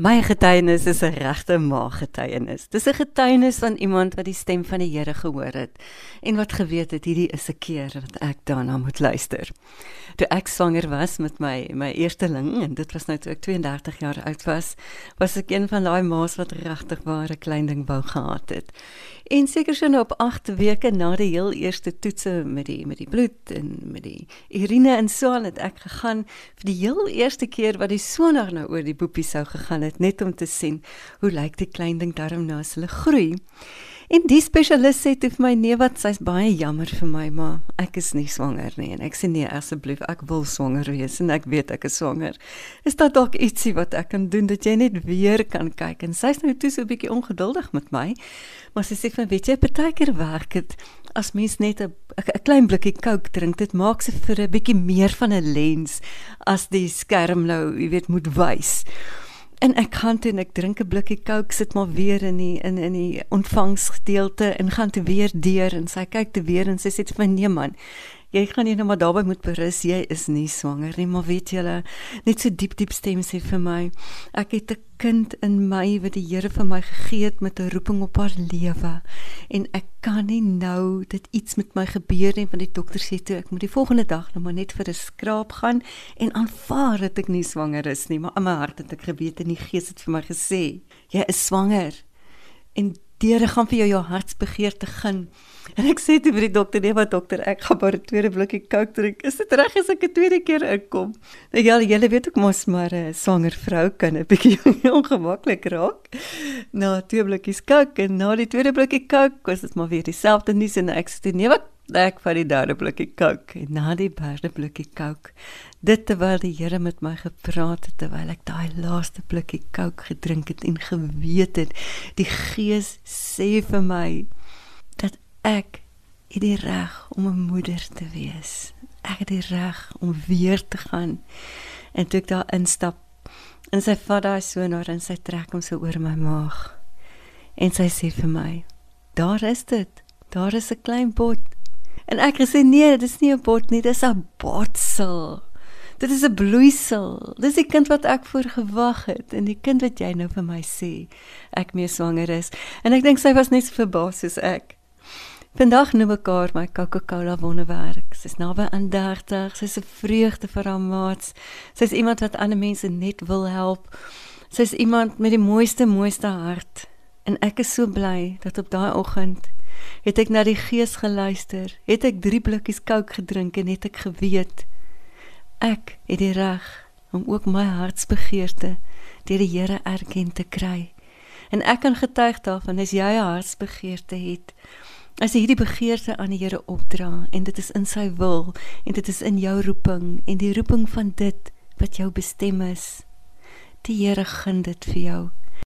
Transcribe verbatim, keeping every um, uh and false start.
My getuienis is 'n regte maaggetuienis. Dis 'n getuienis van iemand wat die stem van die Here gehoor het en wat geweet het hierdie is 'n keer wat ek daarna moet luister. Toe ek swanger was met my my eersteling, en dit was nou toe ek tweeëndertig jaar oud was, was ek een van daai ma's wat regtig ware klein ding wou gehad het. En seker so nou op agt weke na die heel eerste toetse met die met die bloed en met die urine en so aan het ek gegaan vir die heel eerste keer wat die sonar nou oor die boepie sou gegaan het, net om te sien hoe lyk die klein ding darm nou as hulle groei. En die spesialist sê toe vir my, nee wat, sy's baie jammer vir my, maar ek is nie swanger nie. En ek sê nee, asseblief, ek wil swanger wees en ek weet ek is swanger. Is dat dalk ietsie wat ek kan doen, dat jy net weer kan kyk? En sy's nou toe so 'n bietjie ongeduldig met my, maar sy sê van, weet jy, partykeer werk het, as mens net 'n 'n klein blikkie Coke drink, dit maak se vir 'n bietjie meer van 'n lens, as die skerm nou, jy weet, moet wys. En ek gaan toe en ek drink 'n blikkie Coke, sit maar weer in die, in, in die ontvangsgedeelte en gaan toe weer deur en sy kyk toe weer en sy sê vir my, nee man, jy gaan nie nou maar daarby moet berus, jy is nie swanger nie, maar weet julle, net so diep diep stem sê vir my, ek het 'n kind in my wat die Here vir my gegee het met 'n roeping op haar lewe en ek kan nie nou dit iets met my gebeur nie, want die dokter sê toe ek moet die volgende dag nou maar net vir 'n skraap gaan en aanvaar dat ek nie swanger is nie, maar in my hart het ek geweet en die Gees het vir my gesê, jy is swanger en Here gaan vir jou jou hartsbegeerte gun. En ek sê toe vir die dokter, nee wat dokter, ek gaan maar 'n tweede blikkie Coke drink. Is dit reg as ek 'n tweede keer inkom? Nou ja, julle weet ook mos maar 'n swanger vrou kan 'n bietjie ongemaklik raak. Na twee blikkies Coke en na die tweede blikkie Coke was dit maar weer dieselfde nuus en ek sê nee wat, ek van die derde blikkie Coke en na die derde blikkie Coke. Dit terwyl die Here met my gepraat het, terwyl ek daai laaste blikkie Coke gedrink het en geweet het, die Gees sê vir my, dat ek het die reg om 'n moeder te wees. Ek het die reg om weer te gaan. En toe ek daar instap, en sy vat daai sonar en sy trek hom so oor my maag. En sy sê vir my, daar is dit, daar is 'n klein bot. En ek gesê, nee, dit is nie 'n bot nie, dit is 'n botsel. Dit is 'n bloeisel. Dis die kind wat ek voor gewag het en die kind wat jy nou vir my sê ek mee swanger is. En ek dink sy was net so verbaas soos ek. Vandag noem ek haar my Coca-Cola wonderwerk. Sy's naby aan dertig, sy's 'n vreugde vir haar maats. Sy's iemand wat ander mense net wil help. Sy's iemand met die mooiste mooiste hart. En ek is so bly dat op daai oggend het ek na die Gees geluister, het ek drie blikkies Coke gedrink en het ek geweet, ek het die reg om ook my hartsbegeerte deur die Here erken te kry. En ek kan getuig daarvan, as jy 'n hartsbegeerte het, as jy hierdie begeerte aan die Here opdra, en dit is in sy wil, en dit is in jou roeping, en die roeping van dit wat jou bestem is, die Here gun dit vir jou.